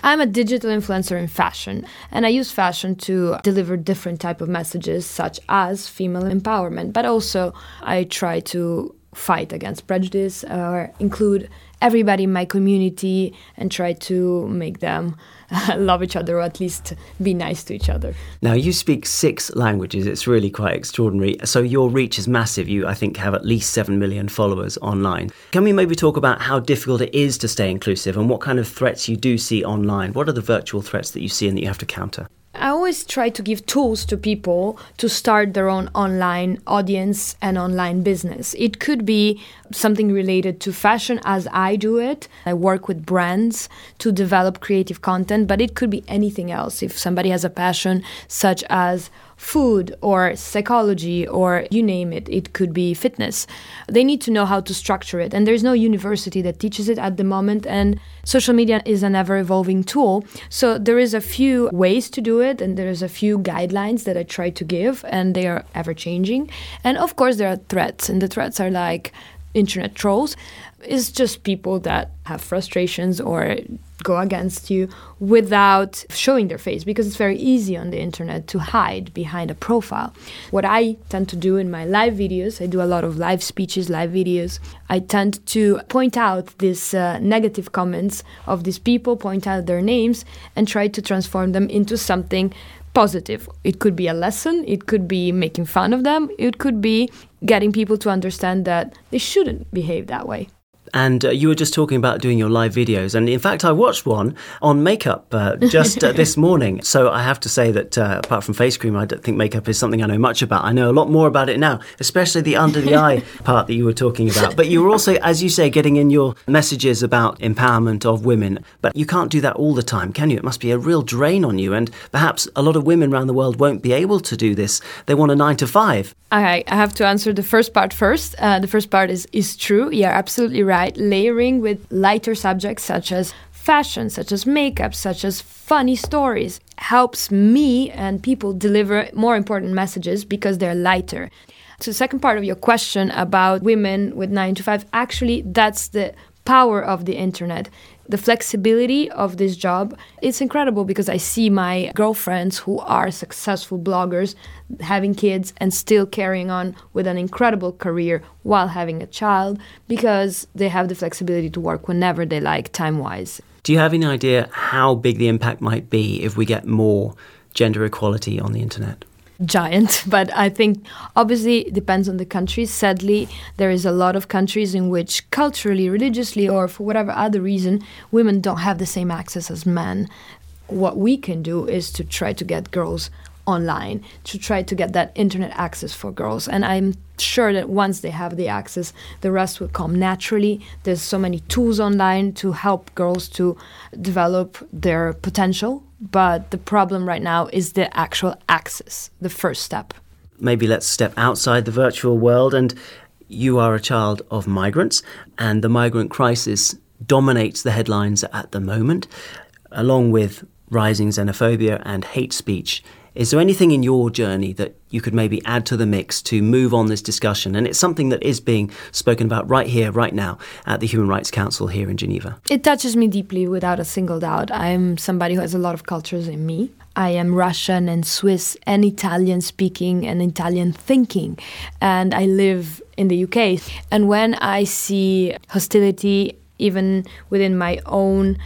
I'm a digital influencer in fashion, and I use fashion to deliver different type of messages, such as female empowerment, but also I try to fight against prejudice or include everybody in my community and try to make them love each other, or at least be nice to each other. Now, you speak 6 languages. It's really quite extraordinary. So your reach is massive. You, I think, have at least 7 million followers online. Can we maybe talk about how difficult it is to stay inclusive and what kind of threats you do see online? What are the virtual threats that you see and that you have to counter? I always try to give tools to people to start their own online audience and online business. It could be something related to fashion as I do it. I work with brands to develop creative content, but it could be anything else. If somebody has a passion such as food or psychology or you name it, it could be fitness. They need to know how to structure it. And there's no university that teaches it at the moment. And social media is an ever-evolving tool. So there is a few ways to do it, and there's a few guidelines that I try to give, and they are ever-changing. And of course, there are threats, and the threats are like internet trolls. It's just people that have frustrations or go against you without showing their face, because it's very easy on the internet to hide behind a profile. What I tend to do in my live videos, I do a lot of live speeches, live videos. I tend to point out these negative comments of these people, point out their names, and try to transform them into something positive. It could be a lesson, it could be making fun of them, it could be getting people to understand that they shouldn't behave that way. And you were just talking about doing your live videos. And in fact, I watched one on makeup just this morning. So I have to say that apart from face cream, I don't think makeup is something I know much about. I know a lot more about it now, especially the under the eye part that you were talking about. But you were also, as you say, getting in your messages about empowerment of women. But you can't do that all the time, can you? It must be a real drain on you. And perhaps a lot of women around the world won't be able to do this. They want a 9 to 5. Okay, I have to answer the first part first. The first part is true. You're absolutely right. Layering with lighter subjects such as fashion, such as makeup, such as funny stories helps me and people deliver more important messages because they're lighter. So the second part of your question about women with 9 to 5, actually that's the power of the internet. The flexibility of this job, it's incredible because I see my girlfriends who are successful bloggers having kids and still carrying on with an incredible career while having a child because they have the flexibility to work whenever they like time-wise. Do you have any idea how big the impact might be if we get more gender equality on the internet? Giant, but I think obviously it depends on the countries. Sadly, there is a lot of countries in which culturally, religiously, or for whatever other reason, women don't have the same access as men. What we can do is to try to get girls online, to try to get that internet access for girls. And I'm sure that once they have the access, the rest will come naturally. There's so many tools online to help girls to develop their potential. But the problem right now is the actual access, the first step. Maybe let's step outside the virtual world. And you are a child of migrants, and the migrant crisis dominates the headlines at the moment, along with rising xenophobia and hate speech. Is there anything in your journey that you could maybe add to the mix to move on this discussion? And it's something that is being spoken about right here, right now, at the Human Rights Council here in Geneva. It touches me deeply without a single doubt. I'm somebody who has a lot of cultures in me. I am Russian and Swiss and Italian speaking and Italian thinking. And I live in the UK. And when I see hostility, even within my own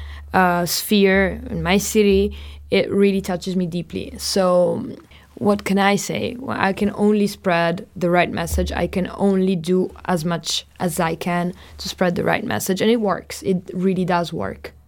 sphere, in my city, it really touches me deeply. So what can I say? Well, I can only spread the right message. I can only do as much as I can to spread the right message. And it works. It really does work.